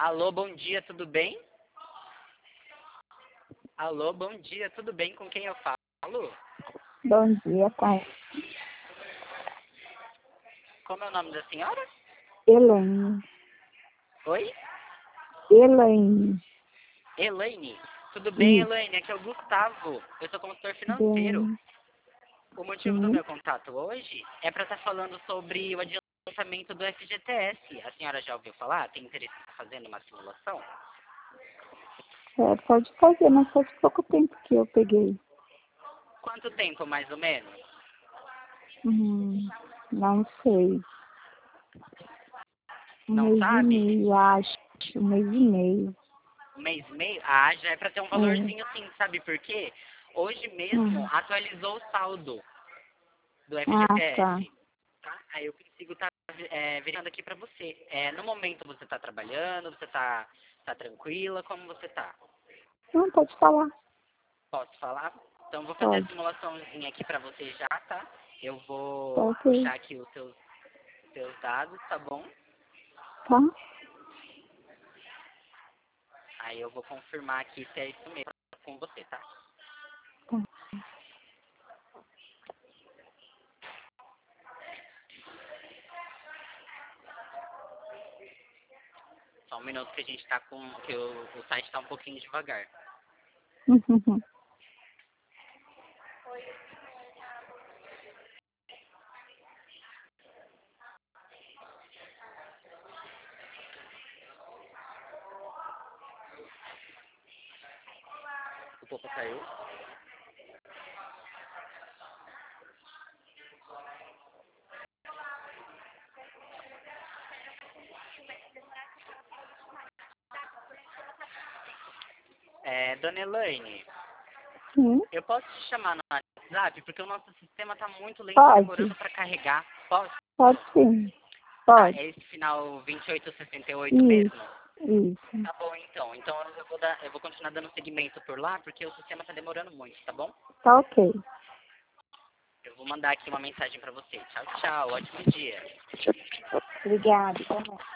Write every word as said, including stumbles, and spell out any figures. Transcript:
Alô, bom dia, tudo bem? Alô, bom dia, tudo bem? Com quem eu falo? Bom dia, pai. Como é o nome da senhora? Elaine. Oi? Elaine. Elaine. Tudo bem, Isso. Elaine? Aqui é o Gustavo. Eu sou consultor financeiro. Bem, O motivo do sim. meu contato hoje é para estar falando sobre o adiantamento do F G T S. A senhora já ouviu falar? Tem interesse em estar fazendo uma simulação? É, pode fazer, mas faz pouco tempo que eu peguei. Quanto tempo, mais ou menos? Hum, não sei. Um Não mês e sabe? meio, acho. Um mês e meio. Um mês e meio? Ah, já é para ter um É. valorzinho sim, sabe por quê? Hoje mesmo Hum. atualizou o saldo do Ah, tá. F G T S, tá? Aí eu consigo estar é, verificando aqui para você. É, no momento você está trabalhando, você está tá tranquila, como você está? Não, pode falar. Posso falar? Então vou fazer a Pode. simulaçãozinha aqui para você já, tá? Eu Tá vou ok. puxar aqui os seus, seus dados, tá bom? Tá? Aí eu vou confirmar aqui se é isso mesmo com você, tá? Tá. Só um minuto que a gente tá com. Que o, o site tá um pouquinho devagar. O pouco caiu. É, dona Elaine, Sim, eu posso te chamar no WhatsApp? Porque o nosso sistema tá muito lento, tá demorando pode. para carregar. Posso? Pode sim. Tá, Pode. é esse final vinte e oito sessenta e oito Isso. mesmo? Isso. Tá bom, então. Então eu vou, dar, eu vou continuar dando seguimento por lá, porque o sistema tá demorando muito, tá bom? Tá ok. Eu vou mandar aqui uma mensagem pra você. Tchau, tchau. Ótimo dia. Obrigada.